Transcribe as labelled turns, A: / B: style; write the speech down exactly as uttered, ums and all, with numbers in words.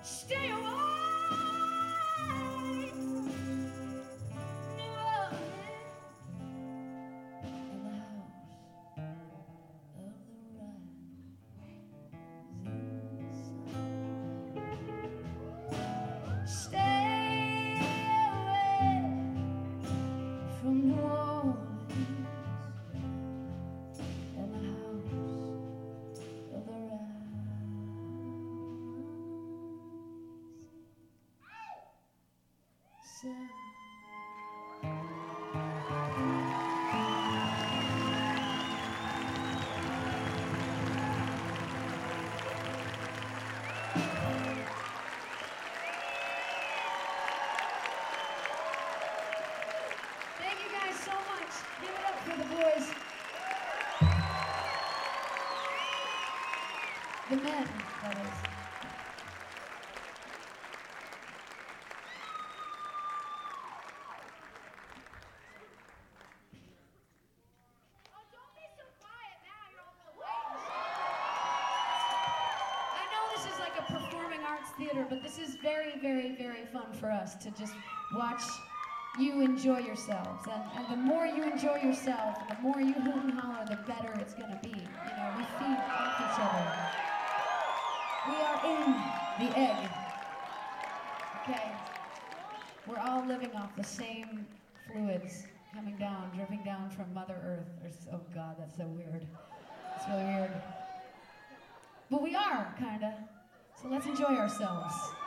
A: Stay away from New Orleans and the house of the rising sun. Stay away from New Orleans and the house of the rising sun. Thank you guys so much. Give it up for the boys. The men, that is. Oh, don't be so quiet now. You're all waiting. I know this is like a performing arts theater, but this is very, very, very fun for us to just watch you enjoy yourselves. And, and the more you enjoy yourself, the more you hoot and holler, the better it's going to be. You know, we feed off each other. We are in the egg. Okay? We're all living off the same fluids coming down, dripping down from Mother Earth. There's, oh God, that's so weird. It's really weird. But we are, kinda. So let's enjoy ourselves.